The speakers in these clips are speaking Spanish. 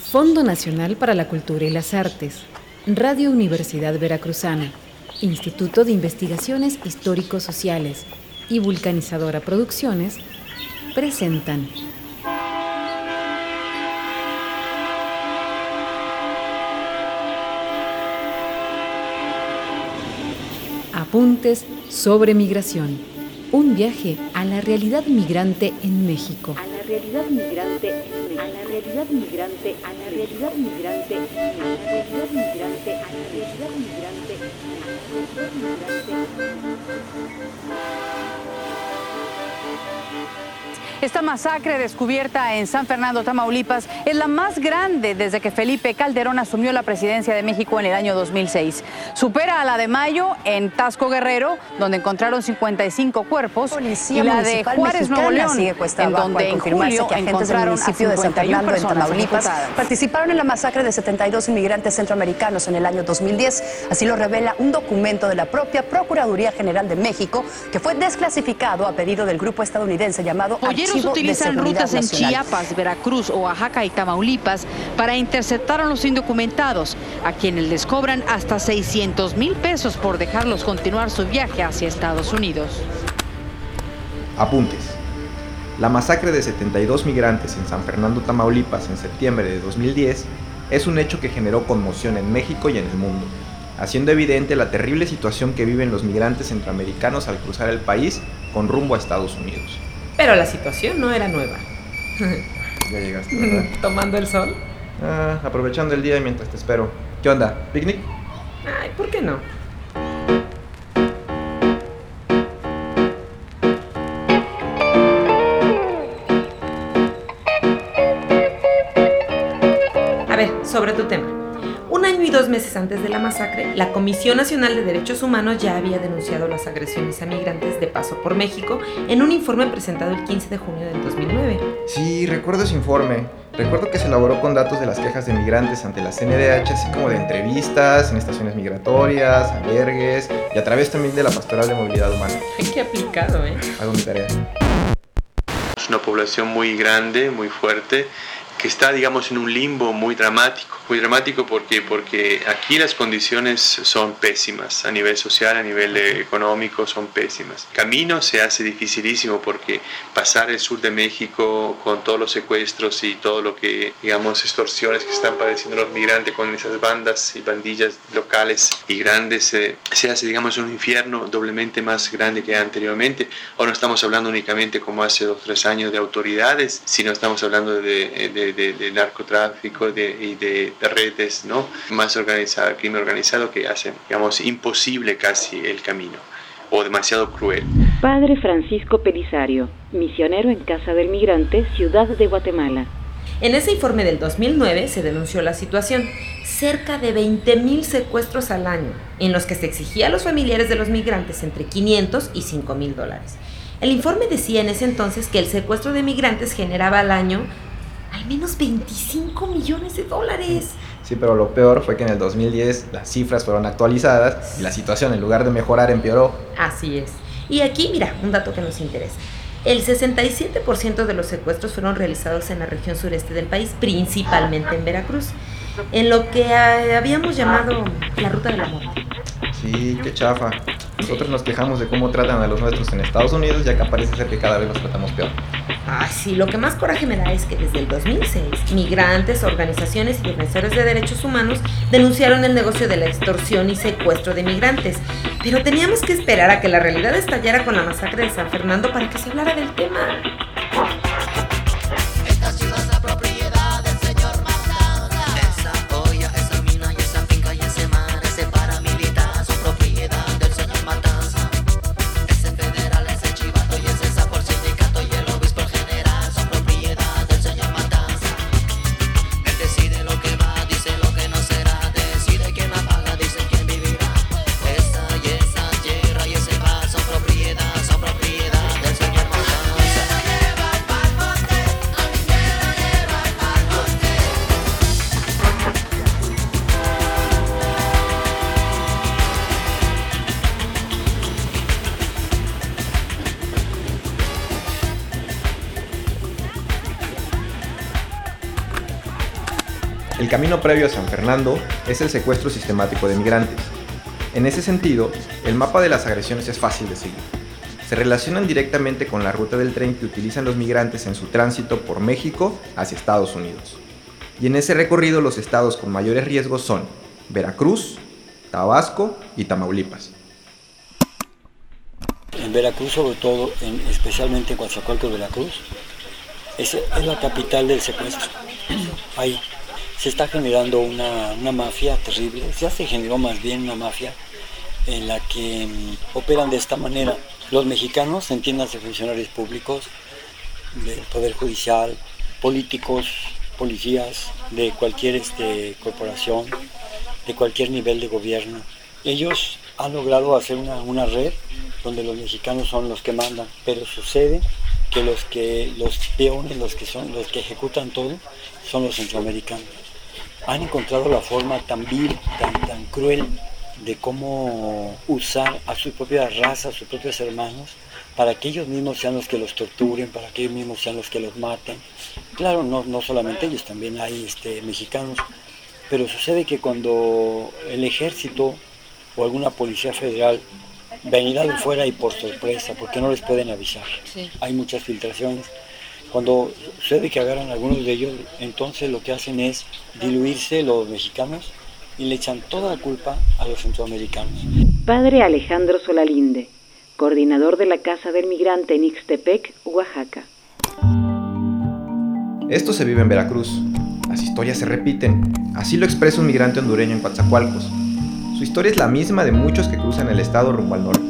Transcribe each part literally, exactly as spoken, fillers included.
Fondo Nacional para la Cultura y las Artes, Radio Universidad Veracruzana, Instituto de Investigaciones Histórico-Sociales y Vulcanizadora Producciones presentan Apuntes sobre Migración, un viaje a la realidad migrante en México. A la realidad migrante en México. A la realidad migrante, a la realidad migrante, a la realidad migrante, a la realidad migrante, a la realidad migrante. Esta masacre descubierta en San Fernando, Tamaulipas, es la más grande desde que Felipe Calderón asumió la presidencia de México en el año dos mil seis. Supera a la de mayo en Tasco Guerrero, donde encontraron cincuenta y cinco cuerpos, Policía y la de Juárez, Nuevo León, en donde en julio que agentes del municipio de San Fernando, en Tamaulipas, participaron en la masacre de setenta y dos inmigrantes centroamericanos en el año dos mil diez. Así lo revela un documento de la propia Procuraduría General de México, que fue desclasificado a pedido del grupo estadounidense llamado Archivo utilizan rutas en Nacional. Chiapas, Veracruz, Oaxaca y Tamaulipas para interceptar a los indocumentados, a quienes les cobran hasta seiscientos mil pesos por dejarlos continuar su viaje hacia Estados Unidos. Apuntes. La masacre de setenta y dos migrantes en San Fernando, Tamaulipas, en septiembre de dos mil diez, es un hecho que generó conmoción en México y en el mundo, haciendo evidente la terrible situación que viven los migrantes centroamericanos al cruzar el país con rumbo a Estados Unidos. Pero la situación no era nueva. Ya llegaste, ¿verdad? ¿Tomando el sol? Ah, aprovechando el día mientras te espero. ¿Qué onda? ¿Picnic? Ay, ¿por qué no? A ver, sobre tu tema. Un año y dos meses antes de la masacre, la Comisión Nacional de Derechos Humanos ya había denunciado las agresiones a migrantes de paso por México en un informe presentado el quince de junio del dos mil nueve. Sí, recuerdo ese informe. Recuerdo que se elaboró con datos de las quejas de migrantes ante la C N D H, así como de entrevistas en estaciones migratorias, albergues y a través también de la Pastoral de Movilidad Humana. Qué aplicado, ¿eh? Hago mi tarea. Es una población muy grande, muy fuerte, que está, digamos, en un limbo muy dramático. Muy dramático porque, porque aquí las condiciones son pésimas, a nivel social, a nivel económico son pésimas. El camino se hace dificilísimo porque pasar el sur de México con todos los secuestros y todo lo que, digamos, extorsiones que están padeciendo los migrantes con esas bandas y bandillas locales y grandes, eh, se hace, digamos, un infierno doblemente más grande que anteriormente. Ahora no estamos hablando únicamente como hace dos o tres años de autoridades, sino estamos hablando de, de, de, de narcotráfico de, y de de redes, ¿no? Más organizado, el crimen organizado que hacen, digamos, imposible casi el camino o demasiado cruel. Padre Francisco Pelisario, misionero en Casa del Migrante, Ciudad de Guatemala. En ese informe del dos mil nueve se denunció la situación, cerca de veinte mil secuestros al año, en los que se exigía a los familiares de los migrantes entre quinientos y cinco mil dólares. El informe decía en ese entonces que el secuestro de migrantes generaba al año al menos veinticinco millones de dólares. Sí, pero lo peor fue que en el dos mil diez las cifras fueron actualizadas y la situación, en lugar de mejorar, empeoró. Así es. Y aquí, mira, un dato que nos interesa. El sesenta y siete por ciento de los secuestros fueron realizados en la región sureste del país, principalmente en Veracruz, en lo que eh, habíamos llamado la ruta de la muerte. Sí, qué chafa. Nosotros nos quejamos de cómo tratan a los nuestros en Estados Unidos, ya que parece ser que cada vez los tratamos peor. Ah, sí, lo que más coraje me da es que desde el dos mil seis, migrantes, organizaciones y defensores de derechos humanos denunciaron el negocio de la extorsión y secuestro de migrantes. Pero teníamos que esperar a que la realidad estallara con la masacre de San Fernando para que se hablara del tema. Propiedad, son propiedad del Señor Matanza. El camino previo a San Fernando es el secuestro sistemático de migrantes. En ese sentido, el mapa de las agresiones es fácil de seguir. Se relacionan directamente con la ruta del tren que utilizan los migrantes en su tránsito por México hacia Estados Unidos. Y en ese recorrido los estados con mayores riesgos son Veracruz, Tabasco y Tamaulipas. En Veracruz, sobre todo, en, especialmente en Coatzacoalcos, Veracruz, es, es la capital del secuestro. Ahí se está generando una, una mafia terrible, ya se generó más bien una mafia en la que um, operan de esta manera. Los mexicanos, entiéndanse, funcionarios públicos, del Poder Judicial, políticos, policías, de cualquier este, corporación, de cualquier nivel de gobierno. Ellos han logrado hacer una, una red donde los mexicanos son los que mandan, pero sucede que los que los peones, los que son los que ejecutan todo, son los centroamericanos. Han encontrado la forma tan vil, tan, tan cruel de cómo usar a su propia raza, a sus propios hermanos, para que ellos mismos sean los que los torturen, para que ellos mismos sean los que los maten. Claro, no, no solamente ellos, también hay este, mexicanos, pero sucede que cuando el ejército o alguna policía federal venirá de fuera y por sorpresa, porque no les pueden avisar, sí. Hay muchas filtraciones. Cuando sucede que agarran a algunos de ellos, entonces lo que hacen es diluirse los mexicanos y le echan toda la culpa a los centroamericanos. Padre Alejandro Solalinde, coordinador de la Casa del Migrante en Ixtepec, Oaxaca. Esto se vive en Veracruz. Las historias se repiten. Así lo expresa un migrante hondureño en Coatzacoalcos. Su historia es la misma de muchos que cruzan el estado rumbo al norte.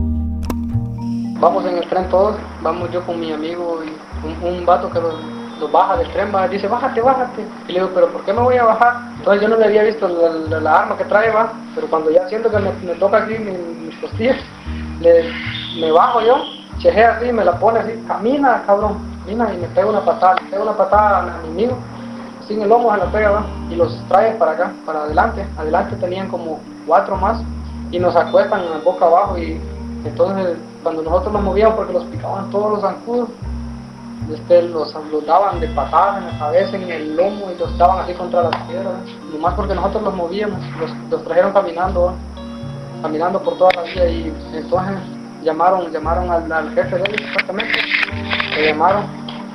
Vamos en el tren todos, vamos yo con mi amigo y un, un vato que los, los baja del tren, va, dice bájate, bájate. Y le digo, pero ¿por qué me voy a bajar? Entonces yo no le había visto la, la, la arma que trae, va, pero cuando ya siento que me, me toca aquí mis, mis costillas, le, me bajo yo, chejea así, me la pone así, camina cabrón, camina y me pega una patada, me pega una patada a mi amigo, así en el lomo se la pega, va, y los trae para acá, para adelante, adelante tenían como cuatro más y nos acuestan boca abajo y entonces cuando nosotros nos movíamos porque los picaban todos los zancudos, este, los, los daban de patadas en la cabeza, en el lomo y los daban así contra las piedras, ¿eh? Nomás porque nosotros los movíamos, los, los trajeron caminando, ¿eh? Caminando por toda la vía y entonces llamaron, llamaron al, al jefe de ellos exactamente, le llamaron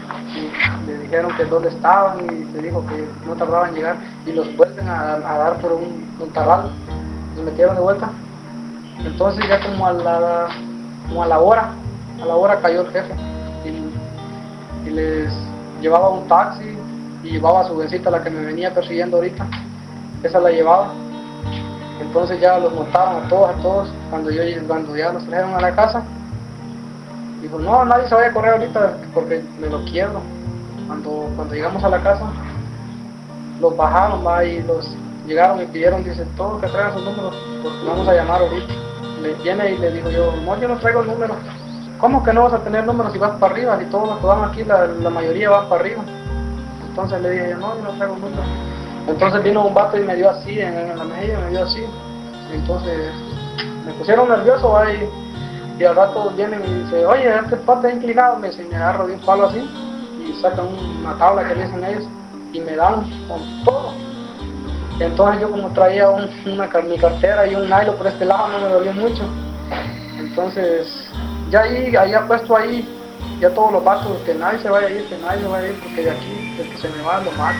y le dijeron que dónde estaban y le dijo que no tardaban en llegar y los vuelven a, a dar por un, un tarral, los metieron de vuelta. Entonces ya como a la, como a la hora, a la hora cayó el jefe y, y les llevaba un taxi y llevaba a su vecita, la que me venía persiguiendo ahorita, esa la llevaba. Entonces ya los montaron a todos, a todos, cuando, yo, cuando ya los trajeron a la casa, dijo, no, nadie se vaya a correr ahorita porque me lo quiero. Cuando, cuando llegamos a la casa, los bajaron, va, y los llegaron y pidieron, dice, todos que traigan sus números, porque vamos a llamar ahorita. Le viene y le digo yo, no, yo no traigo números. ¿Cómo que no vas a tener números si vas para arriba? Si todos los que van aquí, la, la mayoría van para arriba. Entonces le dije yo, no, yo no traigo números. Entonces vino un vato y me dio así, en, en la mejilla, me dio así. Entonces me pusieron nervioso, ¿va? Y, y al rato vienen y dice, oye, este pato está inclinado, me, me agarro de un palo así y sacan una tabla que le dicen ellos y me dan con todo. Entonces yo como traía un, una, mi cartera y un nylon por este lado no me dolió mucho. Entonces ya ahí, ahí puesto ahí, ya todos los vatos, que nadie se vaya a ir, que nadie se vaya a ir, porque de aquí, el que se me va, lo mato.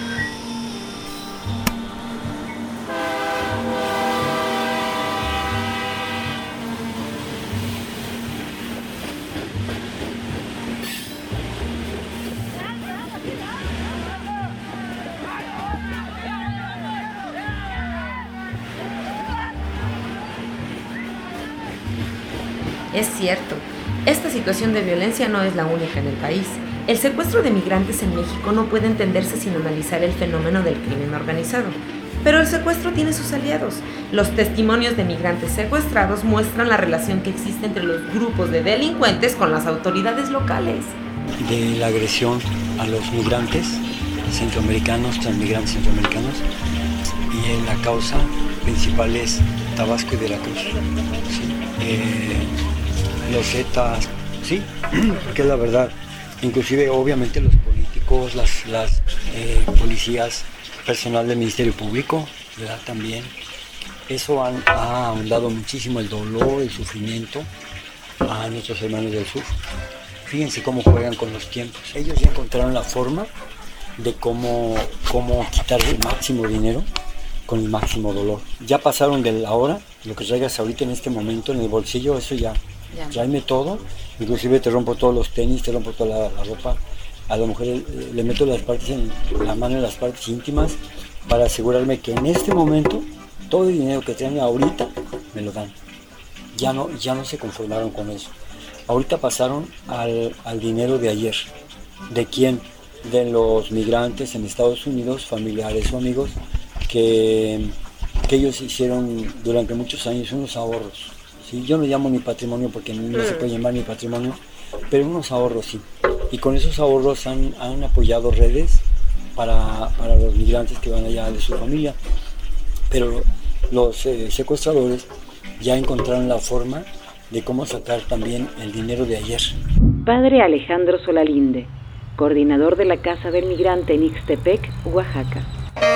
Es cierto, esta situación de violencia no es la única en el país. El secuestro de migrantes en México no puede entenderse sin analizar el fenómeno del crimen organizado. Pero el secuestro tiene sus aliados. Los testimonios de migrantes secuestrados muestran la relación que existe entre los grupos de delincuentes con las autoridades locales. De la agresión a los migrantes centroamericanos, transmigrantes centroamericanos, y la causa principal es Tabasco y Veracruz. ¿Sí? Eh, los Zetas, sí, porque es la verdad. Inclusive, obviamente, los políticos médicos, las, las eh, policías, personal del Ministerio Público, ¿verdad? También. Eso han, ha ahondado muchísimo el dolor, el sufrimiento a nuestros hermanos del sur. Fíjense cómo juegan con los tiempos. Ellos ya encontraron la forma de cómo, cómo quitar el máximo dinero con el máximo dolor. Ya pasaron de la hora, lo que traigas ahorita en este momento en el bolsillo, eso ya, ya. Tráeme todo, inclusive te rompo todos los tenis, te rompo toda la, la ropa. A la mujer le, le meto las partes en, la mano en las partes íntimas para asegurarme que en este momento todo el dinero que traen ahorita me lo dan. Ya no, ya no se conformaron con eso. Ahorita pasaron al, al dinero de ayer. ¿De quién? De los migrantes en Estados Unidos, familiares o amigos, que, que ellos hicieron durante muchos años unos ahorros. ¿Sí? Yo no llamo ni patrimonio porque no se puede llamar ni patrimonio, pero unos ahorros sí. Y con esos ahorros han, han apoyado redes para, para los migrantes que van allá de su familia. Pero los eh, secuestradores ya encontraron la forma de cómo sacar también el dinero de ayer. Padre Alejandro Solalinde, coordinador de la Casa del Migrante en Ixtepec, Oaxaca.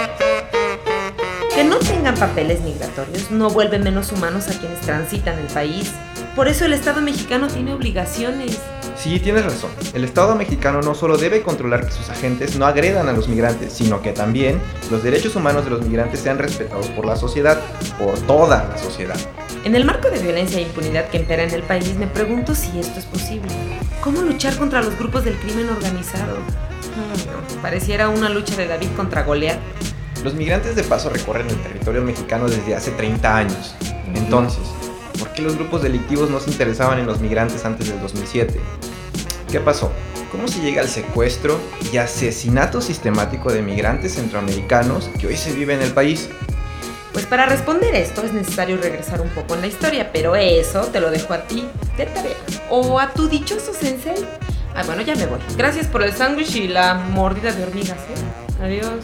Que no tengan papeles migratorios no vuelve menos humanos a quienes transitan el país. Por eso el Estado mexicano tiene obligaciones. Sí, tienes razón. El Estado mexicano no solo debe controlar que sus agentes no agredan a los migrantes, sino que también los derechos humanos de los migrantes sean respetados por la sociedad, por toda la sociedad. En el marco de violencia e impunidad que impera en el país, me pregunto si esto es posible. ¿Cómo luchar contra los grupos del crimen organizado? Hmm, pareciera una lucha de David contra Goliat. Los migrantes de paso recorren el territorio mexicano desde hace treinta años. Entonces, ¿por qué los grupos delictivos no se interesaban en los migrantes antes del dos mil siete? ¿Qué pasó? ¿Cómo se llega al secuestro y asesinato sistemático de migrantes centroamericanos que hoy se vive en el país? Pues para responder esto es necesario regresar un poco en la historia, pero eso te lo dejo a ti de tarea. O a tu dichoso sensei. Ah, bueno, ya me voy. Gracias por el sándwich y la mordida de hormigas, ¿eh? Adiós.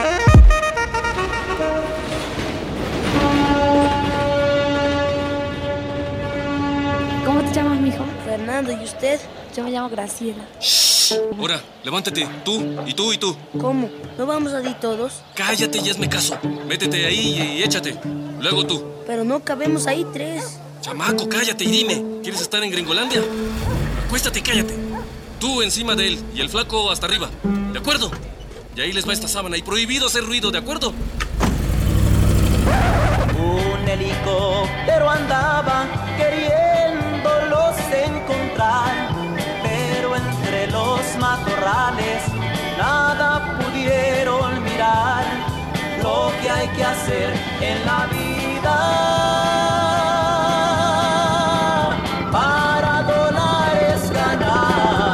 ¿Cómo te llamas, mijo? Fernando, ¿y usted? Yo me llamo Graciela. Shh. Ahora, levántate, tú, y tú, y tú. ¿Cómo? ¿No vamos a ir todos? Cállate y hazme caso. Métete ahí y échate. Luego tú. Pero no cabemos ahí tres. Chamaco, cállate y dime. ¿Quieres estar en Gringolandia? Acuéstate y cállate. Tú encima de él y el flaco hasta arriba. ¿De acuerdo? Y ahí les va esta sábana y prohibido hacer ruido, ¿de acuerdo? Un helicóptero andaba queriéndolos encontrar, pero entre los matorrales nada pudieron mirar lo que hay que hacer en la vida para dólares ganar.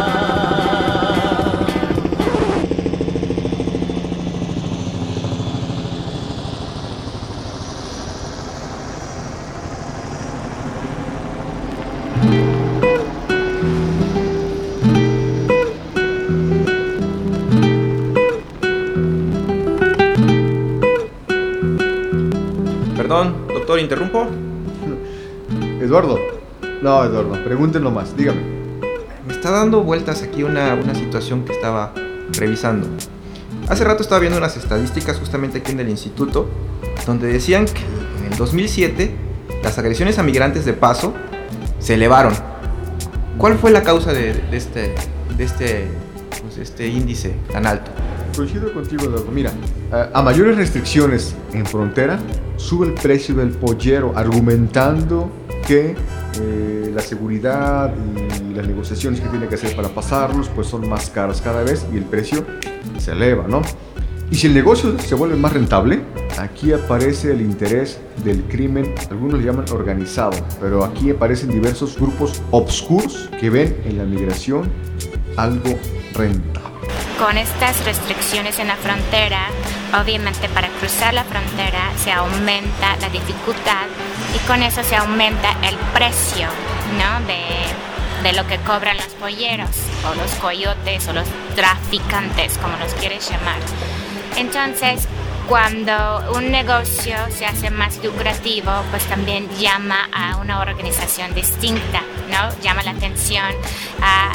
Perdón, doctor, ¿interrumpo? Eduardo. No, Eduardo, pregúntenlo más, dígame. Me está dando vueltas aquí una, una situación que estaba revisando. Hace rato estaba viendo unas estadísticas justamente aquí en el instituto, donde decían que en el dos mil siete las agresiones a migrantes de paso se elevaron. ¿Cuál fue la causa de, de este, de este, pues, este índice tan alto? Coincido contigo, Eduardo. Mira, a mayores restricciones en frontera, sube el precio del pollero, argumentando que eh, la seguridad y las negociaciones que tiene que hacer para pasarlos pues son más caras cada vez y el precio se eleva, ¿no? Y si el negocio se vuelve más rentable, aquí aparece el interés del crimen, algunos le llaman organizado, pero aquí aparecen diversos grupos obscuros que ven en la migración algo rentable. Con estas restricciones en la frontera, obviamente para cruzar la frontera se aumenta la dificultad y con eso se aumenta el precio, ¿no? de, de lo que cobran los polleros o los coyotes o los traficantes, como los quieres llamar. Entonces, cuando un negocio se hace más lucrativo, pues también llama a una organización distinta, ¿no? Llama la atención a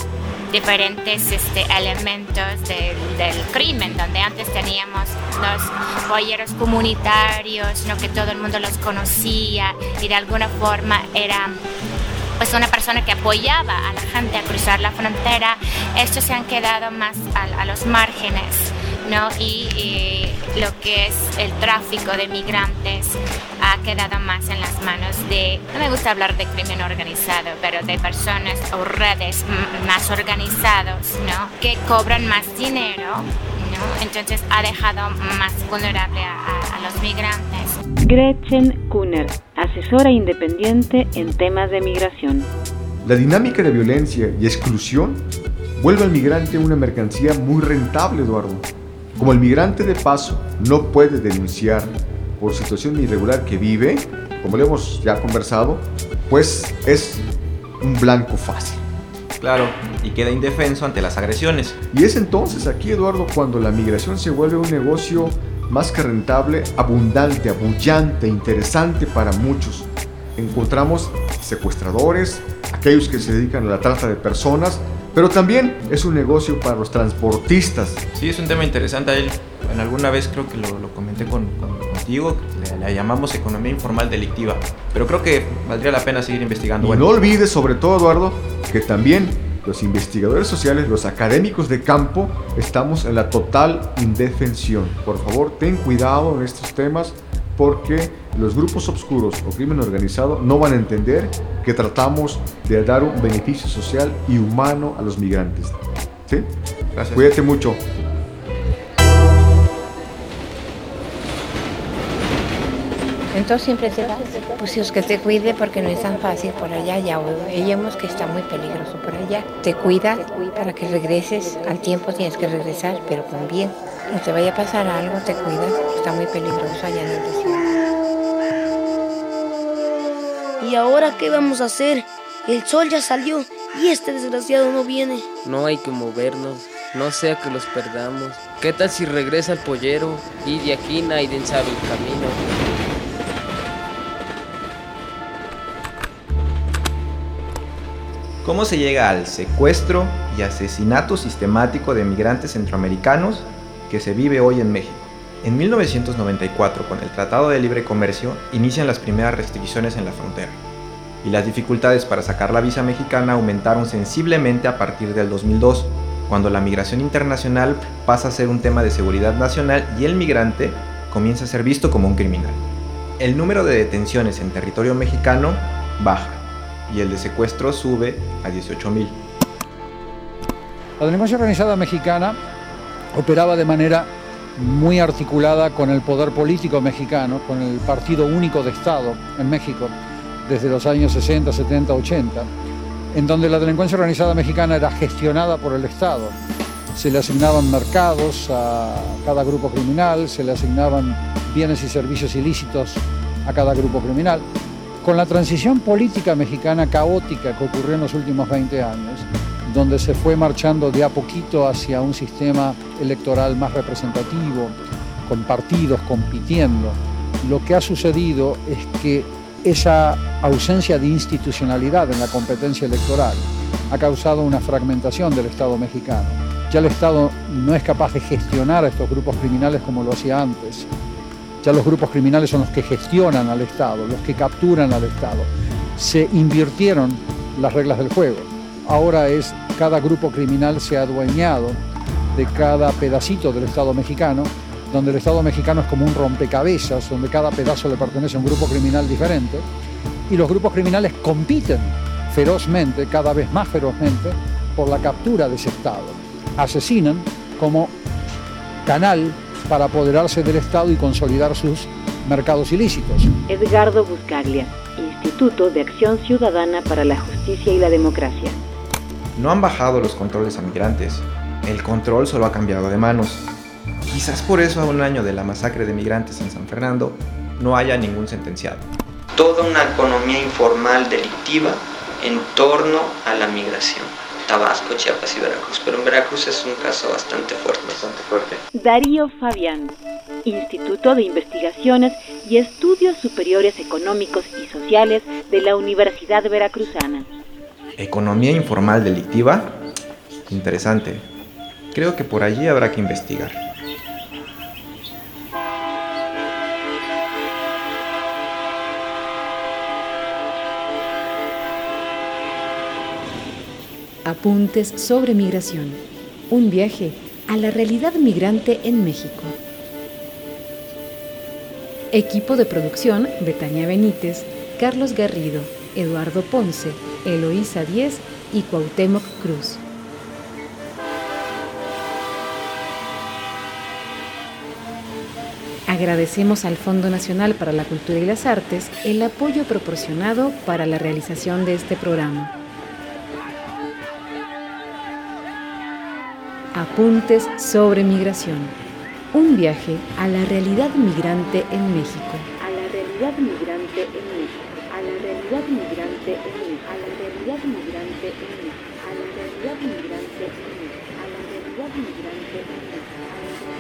diferentes este, elementos del, del crimen, donde antes teníamos los polleros comunitarios, ¿no? Que todo el mundo los conocía y de alguna forma era pues una persona que apoyaba a la gente a cruzar la frontera. Estos se han quedado más a, a los márgenes, ¿no? Y, y lo que es el tráfico de migrantes ha quedado más en las manos de, no me gusta hablar de crimen organizado, pero de personas o redes m- más organizados, ¿no? Que cobran más dinero, ¿no? Entonces ha dejado más vulnerable a, a, a los migrantes. Gretchen Kuhner, asesora independiente en temas de migración. La dinámica de violencia y exclusión vuelve al migrante una mercancía muy rentable, Eduardo. Como el migrante de paso no puede denunciar por situación irregular que vive, como lo hemos ya conversado, pues es un blanco fácil. Claro, y queda indefenso ante las agresiones. Y es entonces aquí, Eduardo, cuando la migración se vuelve un negocio más que rentable, abundante, abullante, interesante para muchos. Encontramos secuestradores, aquellos que se dedican a la trata de personas, pero también es un negocio para los transportistas. Sí, es un tema interesante. Él, en alguna vez creo que lo, lo comenté con, con, contigo, le, la llamamos economía informal delictiva, pero creo que valdría la pena seguir investigando. Y bueno, no olvides, sobre todo, Eduardo, que también los investigadores sociales, los académicos de campo, estamos en la total indefensión. Por favor, ten cuidado en estos temas, porque los grupos oscuros o crimen organizado no van a entender que tratamos de dar un beneficio social y humano a los migrantes. ¿Sí? Gracias. Cuídate mucho. Entonces siempre te vas. Pues Dios que te cuide, porque no es tan fácil por allá. Ya oímos que está muy peligroso por allá. Te cuida para que regreses. Al tiempo tienes que regresar, pero con bien. No te vaya a pasar algo, te cuidas. Está muy peligroso allá en el desierto. ¿Y ahora qué vamos a hacer? El sol ya salió y este desgraciado no viene. No hay que movernos, no sea que los perdamos. ¿Qué tal si regresa el pollero y de aquí nadie sabe el camino? ¿Cómo se llega al secuestro y asesinato sistemático de migrantes centroamericanos que se vive hoy en México? En mil novecientos noventa y cuatro, con el Tratado de Libre Comercio, inician las primeras restricciones en la frontera, y las dificultades para sacar la visa mexicana aumentaron sensiblemente a partir del dos mil dos, cuando la migración internacional pasa a ser un tema de seguridad nacional y el migrante comienza a ser visto como un criminal. El número de detenciones en territorio mexicano baja, y el de secuestro sube a dieciocho mil. La delincuencia organizada mexicana operaba de manera muy articulada con el poder político mexicano, con el Partido Único de Estado en México, desde los años sesenta, setenta, ochenta, en donde la delincuencia organizada mexicana era gestionada por el Estado. Se le asignaban mercados a cada grupo criminal, se le asignaban bienes y servicios ilícitos a cada grupo criminal. Con la transición política mexicana caótica que ocurrió en los últimos veinte años, donde se fue marchando de a poquito hacia un sistema electoral más representativo, con partidos compitiendo, lo que ha sucedido es que esa ausencia de institucionalidad en la competencia electoral ha causado una fragmentación del Estado mexicano. Ya el Estado no es capaz de gestionar a estos grupos criminales como lo hacía antes. Ya los grupos criminales son los que gestionan al Estado, los que capturan al Estado. Se invirtieron las reglas del juego. Ahora es cada grupo criminal se ha adueñado de cada pedacito del Estado mexicano, donde el Estado mexicano es como un rompecabezas, donde cada pedazo le pertenece a un grupo criminal diferente, y los grupos criminales compiten ferozmente, cada vez más ferozmente, por la captura de ese Estado. Asesinan como canal para apoderarse del Estado y consolidar sus mercados ilícitos. Edgardo Buscaglia, Instituto de Acción Ciudadana para la Justicia y la Democracia. No han bajado los controles a migrantes, el control solo ha cambiado de manos. Quizás por eso a un año de la masacre de migrantes en San Fernando no haya ningún sentenciado. Toda una economía informal delictiva en torno a la migración. Tabasco, Chiapas y Veracruz, pero en Veracruz es un caso bastante fuerte. Bastante fuerte. Darío Fabián, Instituto de Investigaciones y Estudios Superiores Económicos y Sociales de la Universidad Veracruzana. ¿Economía informal delictiva? Interesante. Creo que por allí habrá que investigar. Apuntes sobre migración. Un viaje a la realidad migrante en México. Equipo de producción: Betania Benítez, Carlos Garrido, Eduardo Ponce, Eloísa Díez y Cuauhtémoc Cruz. Agradecemos al Fondo Nacional para la Cultura y las Artes el apoyo proporcionado para la realización de este programa. Apuntes sobre migración. Un viaje a la realidad migrante en México. A la realidad migrante en México. A la realidad migrante en México. A la realidad migrante en México. A la realidad migrante en México. A la realidad migrante en México.